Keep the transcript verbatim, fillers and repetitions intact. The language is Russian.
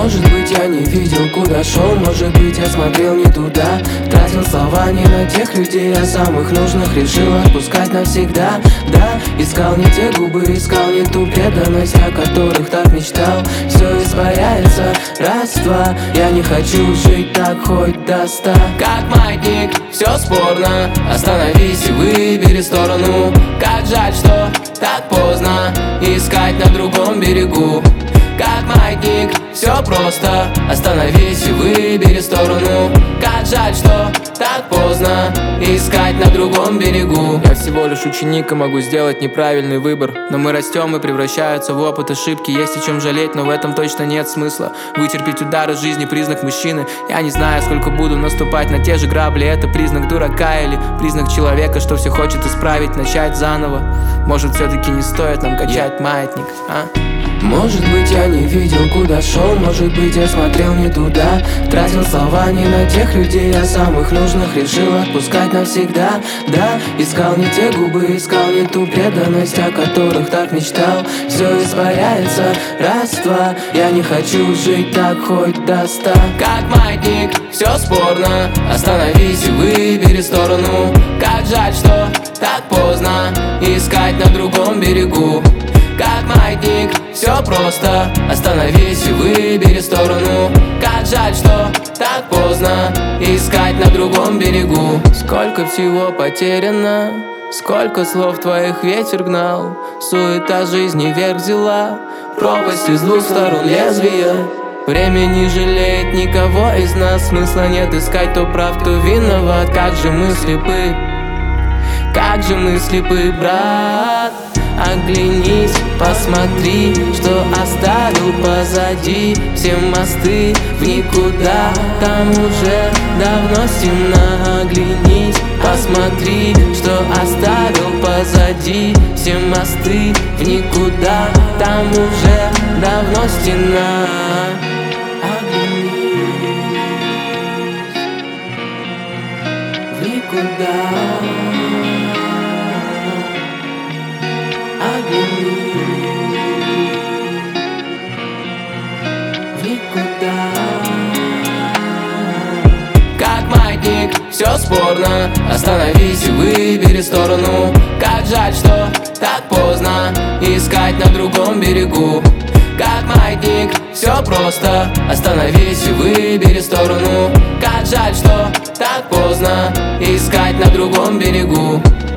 Может быть, я не видел, куда шел. Может быть, я смотрел не туда. Тратил слова не на тех людей, а самых нужных решил отпускать навсегда. Да, искал не те губы, искал не ту преданность, о которых так мечтал. Все испаряется, раз-два. Я не хочу жить так хоть до ста. Как маятник, все спорно. Остановись и выбери сторону. Как жаль, что так поздно искать на другом берегу. Как маятник, все просто. Остановись и выбери сторону. Как жаль, что так поздно искать на другом берегу. Я всего лишь ученик и могу сделать неправильный выбор. Но мы растем и превращаются в опыт ошибки. Есть о чем жалеть, но в этом точно нет смысла. Вытерпеть удары жизни — признак мужчины. Я не знаю, сколько буду наступать на те же грабли. Это признак дурака или признак человека, что все хочет исправить, начать заново. Может, все-таки не стоит нам качать маятник, а? Может быть, я не видел, куда шел. Может быть, я смотрел не туда. Тратил слова не на тех людей, а самых нужных решил отпускать навсегда. Да, искал не те губы, искал не ту преданность, о которых так мечтал. Все испаряется, раз-два. Я не хочу жить так хоть до ста. Как маятник, все спорно. Остановись и выбери сторону. Как жаль, что так поздно искать на другом берегу. Как маятник, все просто. Остановись и выбери сторону. Как жаль, что так поздно искать на другом берегу. Сколько всего потеряно, сколько слов твоих ветер гнал. Суета жизни вверх взяла, пропасть из двух сторон лезвия. Время не жалеет никого из нас. Смысла нет искать, кто прав, кто виноват. Как же мы слепы, как же мы слепы, брат. Оглянись, посмотри, что оставил позади. Все мосты в никуда, там уже давно стена. Оглянись, посмотри, что оставил позади. Все мосты в никуда, там уже давно стена. Оглянись в никуда. Как маятник, все спорно. Остановись и выбери сторону. Как жаль, что так поздно искать на другом берегу. Как маятник, все просто. Остановись и выбери сторону. Как жаль, что так поздно искать на другом берегу.